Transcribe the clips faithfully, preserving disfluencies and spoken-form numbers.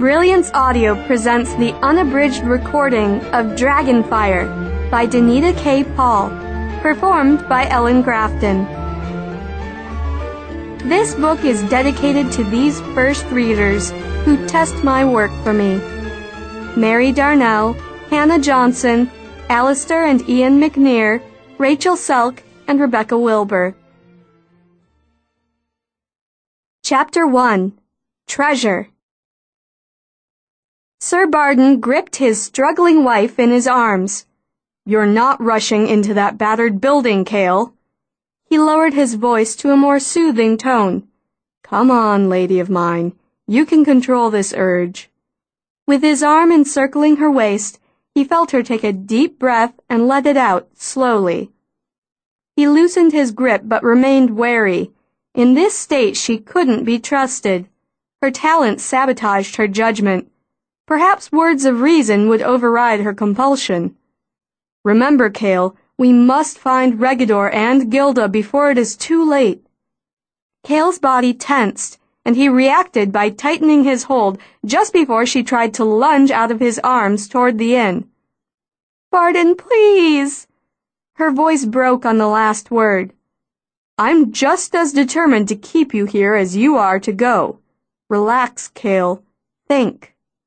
Brilliance Audio presents the unabridged recording of Dragonfire by Danita K. Paul, performed by Ellen Grafton. This book is dedicated to these first readers who test my work for me: Mary Darnell, Hannah Johnson, Alistair and Ian McNear, Rachel Selk, and Rebecca Wilbur. Chapter one. Treasure. Sir Barden gripped his struggling wife in his arms. "You're not rushing into that battered building, Cale." He lowered his voice to a more soothing tone. "Come on, lady of mine. You can control this urge." With his arm encircling her waist, he felt her take a deep breath and let it out slowly. He loosened his grip but remained wary. In this state she couldn't be trusted. Her talent sabotaged her judgment. Perhaps words of reason would override her compulsion. "Remember, Cale, we must find Regador and Gilda before it is too late." Cale's body tensed, and he reacted by tightening his hold just before she tried to lunge out of his arms toward the inn. "Barden, please!" Her voice broke on the last word. "I'm just as determined to keep you here as you are to go. Relax, Cale. Think."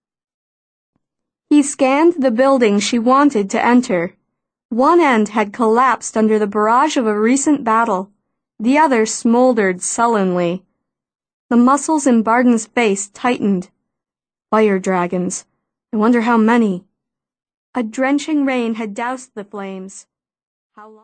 He scanned the building she wanted to enter. One end had collapsed under the barrage of a recent battle. The other smoldered sullenly. The muscles in Barden's face tightened. Fire dragons. I wonder how many. A drenching rain had doused the flames. How long?